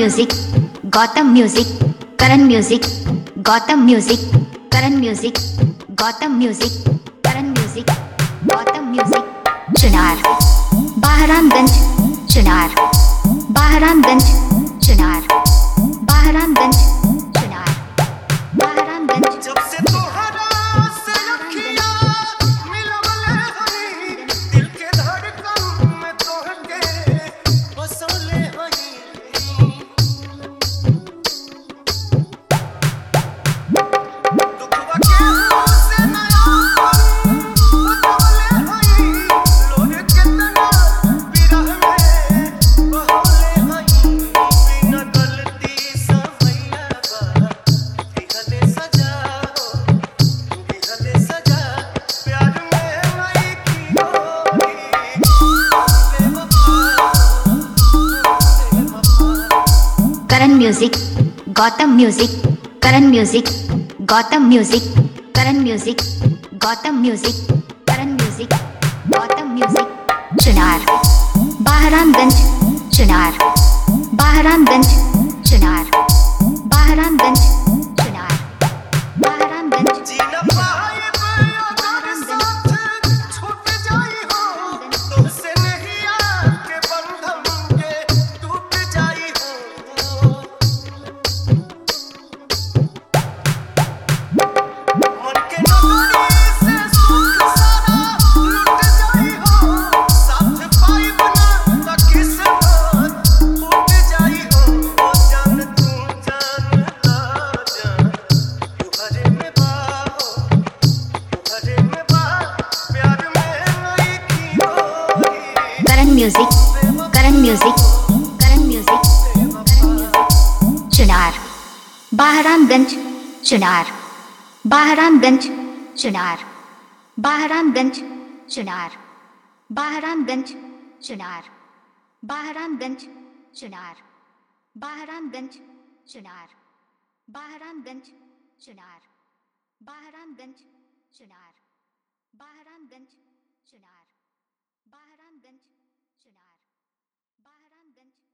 Music, Gautam music, Karan music, Gautam music, Karan music, Gautam music, Karan music, Gautam music. Chunar, Bahramganj, Chunar, Bahramganj, Chunar, Bahramganj, Chunar, Bahramganj. जब से तोहरा से अखियाँ मिलवले हई, दिल के धड़कन में तोहके बसौले हई। दुखवा के से नयापन बदौले हई, लोग केतना विरह में बहौले हई। बिना गलती सवैया बा दिहले सजा हो, दिहले सजा प्यार में मई की होली। बेवफा, बेवफा। Karan music, Gautam music, Karan music, Gautam music, Karan music, Gautam music, Karan music, Gautam music. Chunar, Bahramganj, Chunar, Bahramganj, Chunar, Bahramganj, Chunar, Bahramganj. जी न पाएब अगर साथ छूट जाई हो, तुमसे नहीं आके बंधन के टूट जाई हो। मन के नगरी से सुख सारा लुट जाई हो, साथ पाइब ना त किस्मत फूट जाई हो। जान तू जानता जान तुहरे में बा हो, तुहरे में बा प्यार में मई की Holi. Karan music, Karan music, Karan music, Karan music. Chunar, Bahramganj, Chunar, Bahramganj, Chunar, Bahramganj, Chunar, Bahramganj, Chunar, Bahramganj, Chunar, Bahramganj, Chunar, Bahramganj, Chunar, Bahramganj, Chunar, Bahramganj, Chunar, Bahramganj, Chunar, Bahramganj.